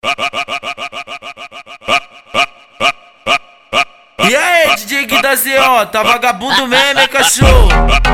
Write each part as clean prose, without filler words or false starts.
E aí, DJ Guida ZO, tá vagabundo mesmo, hein, cachorro?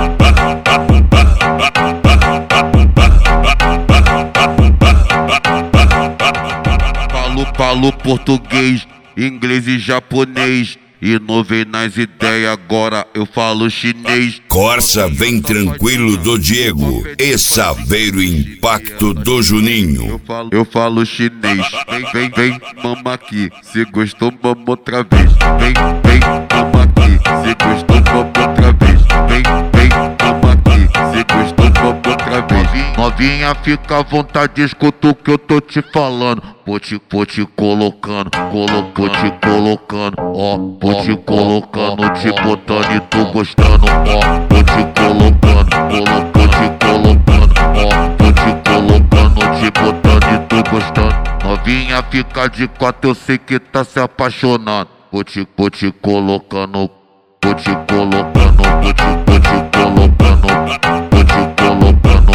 Falo português, inglês e japonês. Inovei nas ideias, agora eu falo chinês. Corsa vem tranquilo do Diego e Saveiro Impacto do Juninho. Eu falo chinês. Vem, mama aqui. Se gostou, mama outra vez. Vem, mama aqui. Se gostou, mama outra vez. Vem, mama aqui. Se gostou, mama outra vez. Novinha, fica à vontade, escuta o que eu tô te falando. Vou te colocando, vou te colocando, ó, vou te colocando, te botando e tô gostando, ó, vou te colocando, vou te colocando, ó, vou te colocando, te botando e tô gostando. Novinha, fica de quatro, eu sei que tá se apaixonando. Vou te colocando, vou te colocando, vou te colocando, vou te colocando,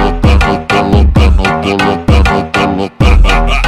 colocando.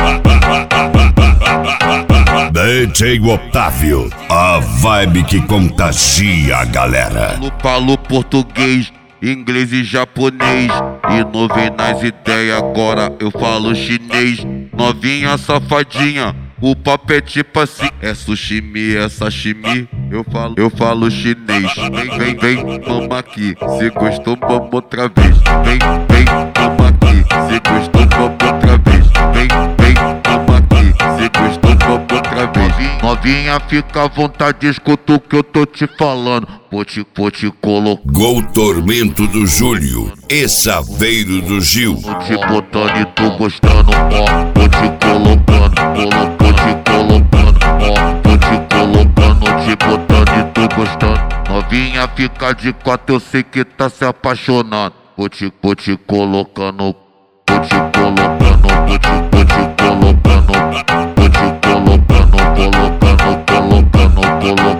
DJ Otávio, a vibe que contagia a galera. Falo português, inglês e japonês. Inovei nas ideias, agora eu falo chinês. Novinha safadinha, o papo é tipo assim. É sushi, é sashimi. Eu falo chinês. Vem, mama aqui. Se gostou, mama outra vez. Vem, mama aqui. Se gostou, mama outra vez. Vem, mama aqui. Se gostou, mama outra vez. Novinha, fica à vontade, escuta o que eu tô te falando. Vou te colocar. Gol Tormento do Júlio e Saveiro do Gil. Tô te botando e tô gostando, ó. Vou te colocando, vou te colocando, ó. Vou te colocando, te botando e tô gostando. Novinha, fica de quatro, eu sei que tá se apaixonando. Vou te colocando, vou te colocando, vou te colocando, vou te colocando, colocando.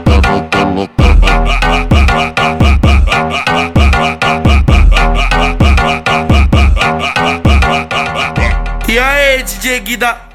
E aí, DJ Guida